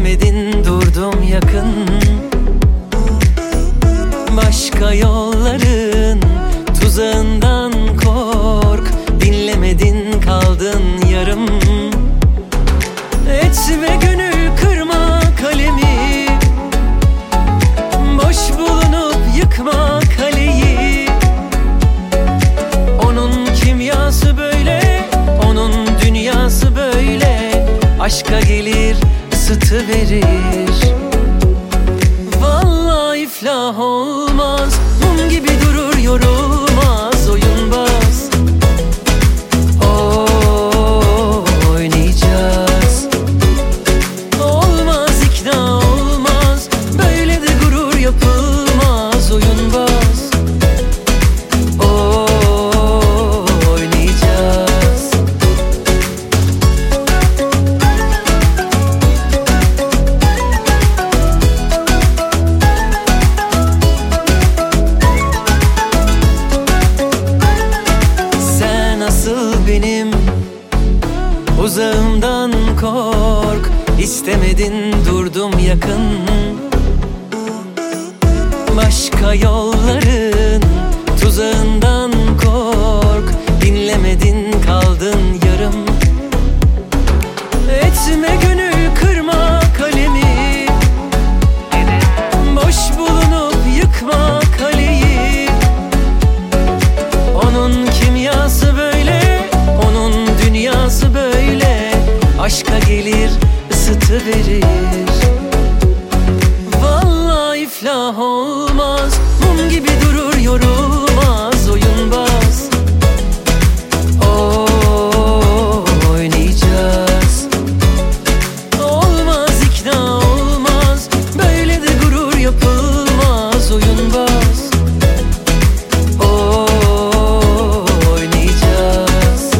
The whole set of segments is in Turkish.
Dinlemedin, durdum yakın. Başka yolların tuzağından kork. Dinlemedin, kaldın yarım. Etme gönül, kırma kalemi. Boş bulunup yıkma kaleyi. Onun kimyası böyle, onun dünyası böyle. Aşka gelir, ısıtıverir. Vallahi iflah olmaz, mum gibi durur yorulmaz oyunbaz. Oynayacağız. Olmaz, ikna olmaz, böyle de gurur yapılmaz oyunbaz. Oynayacağız. Sen asıl benim uzağımdan kork. İstemedin, durdum yakın. Başka yolların tuzağından kork. Dinlemedin, kaldın yarım. Etme gönül, kırma kalemi. Boş bulunup yıkma kaleyi. Onun kimyası böyle, onun dünyası böyle. Aşka gelir, ısıtıverir. Vallahi iflah olmaz, mum gibi durur yorulmaz oyunbaz. Oynayacağız. Olmaz, ikna olmaz, böyle de gurur yapılmaz oyunbaz. Oynayacağız.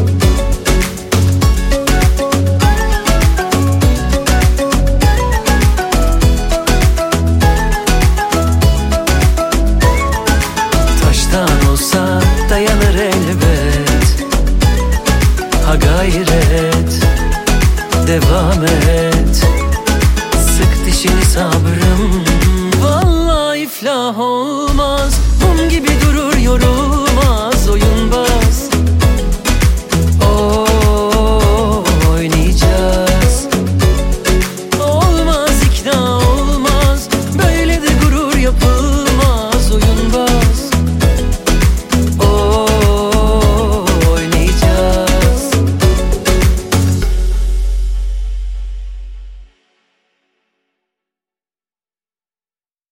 Taştan olsa dayanır elbet. Ha gayret, devam et. Sık dişini sabrım. Vallahi iflah olmaz,